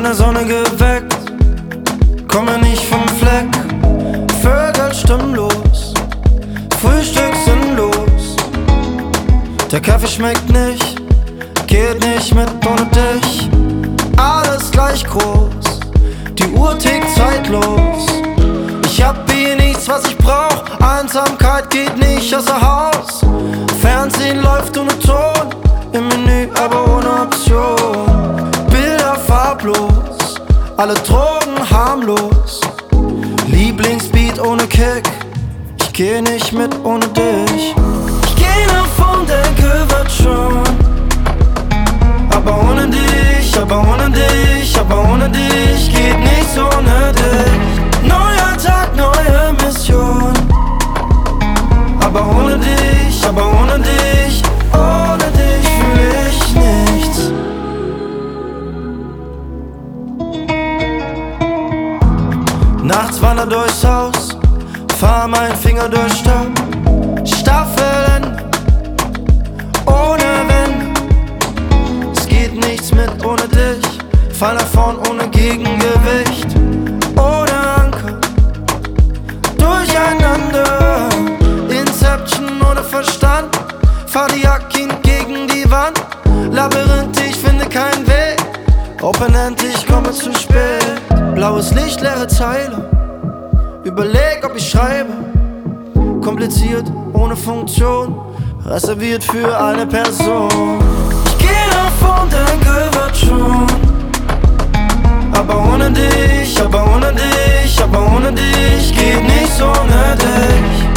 der Sonne geweckt, komme nicht vom Fleck. Vögel stimmlos, Frühstück sinnlos. Der Kaffee schmeckt nicht, geht nicht mit ohne dich. Alles gleich groß, die Uhr tickt zeitlos. Ich hab hier nichts, was ich brauch, Einsamkeit geht nicht außer Haus. Fernsehen läuft ohne Ton, im Menü aber ohne Option. Bilder farblos, alle Drogen harmlos. Lieblingsbeat ohne Kick, ich geh nicht mit ohne dich. Ich geh nach vorn, denke wird schon, aber ohne dich, aber ohne dich, aber ohne dich geht nichts ohne dich. Neuer Tag, neue Mission, aber ohne dich, aber ohne dich, ohne dich fühl ich nichts. Nachts wander durchs Haus, fahr mein Finger durch Staub. Staffeln ohne Wenn, es geht nichts mit ohne dich. Fall nach vorn ohne Gegengewicht, ohne Anker, durcheinander. Inception ohne Verstand, fahr die Jacke gegen die Wand. Labyrinth, ich finde keinen Weg, Open End, ich komme zu spät. Blaues Licht, leere Zeile, überleg ob ich schreibe. Kompliziert, ohne Funktion, reserviert für eine Person. Ich geh nach vorn, denke wird schon, aber ohne dich, aber ohne dich, aber ohne dich geht nichts ohne dich.